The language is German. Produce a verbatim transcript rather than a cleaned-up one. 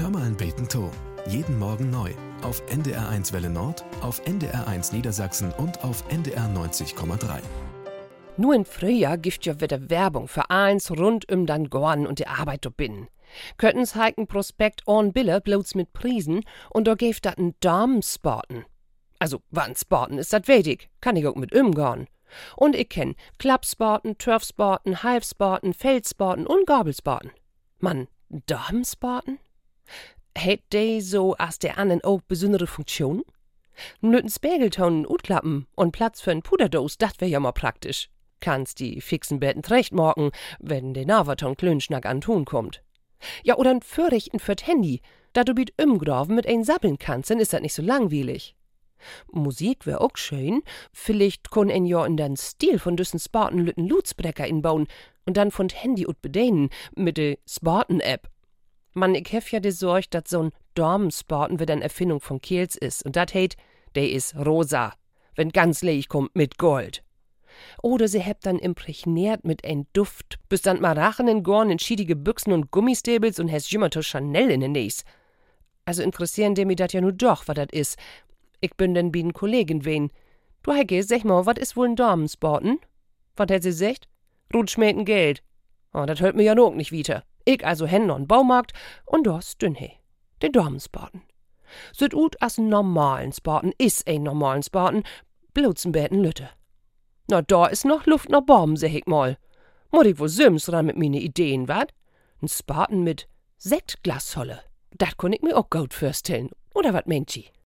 Hör mal ein Beten to. Jeden Morgen neu. Auf N D R eins Welle Nord, auf N D R eins Niedersachsen und auf N D R neunzig Komma drei. Nur in Frühjahr gibt ja wieder Werbung für eins rund um dann Gorn und die Arbeit do binnen. Könnten's heiken Prospekt on Bille bloß mit Prisen und da gäf dat n Damensporten. Also, wann Sporten ist dat wichtig, kann ich auch mit umgehen. Und ich kenn Klappsporten, Turfsporten, Halfsporten, Feldsporten und Gabelsporten. Mann, Damensporten? Hätt de so as der anderen auch besondere Funktion? Nöten Spiegeltonen utklappen und Platz für n Puderdos, dat wär ja mal praktisch. Kannst die fixen Betten zurechtmorken, wenn der Navaton Klönschnack an Ton kommt. Ja, oder n Fürrichten für't Handy, da du biet umgraven mit ein sabbeln kannst, dann ist dat nicht so langweilig. Musik wär auch schön, vielleicht kon ein ja in den Stil von düssen Spartenlütten Lutzbrecker inbauen und dann von Handy ut bedehnen mit de Sparten-App. Mann, ich hef ja de Sorg, dat so'n Damensporten wieder eine Erfindung von Kehls is und dat heit, de is rosa, wenn ganz leich kommt mit Gold. Oder sie hebt dann imprägniert mit ein Duft, bis dann Marachen in Gorn in schiedige Büchsen und Gummistäbels und hes jümmerto Chanel in den Näs. Also interessieren de mi dat ja nu doch, wat dat is. Ich bin denn bi n Kollegin wen. Du Heike, sag mal, wat is wohl n Damensporten? Wat hat sie secht? Rutschmäten Geld. Oh, dat hört mir ja noch nicht wieder. Ich also hen on Baumarkt und du hast dünn he. Den Damensporten. Süd ut as n normalen Sporten is ein normalen Sporten, bloß n Beten Lütte. Na, da is noch Luft nach Baum, sag ich mal. Muss ich wohl Sims ran mit meine Ideen, wat? N Spaten mit Sektglasholle. Dat konn ich mir auch gut vorstellen. Oder wat meint ihr?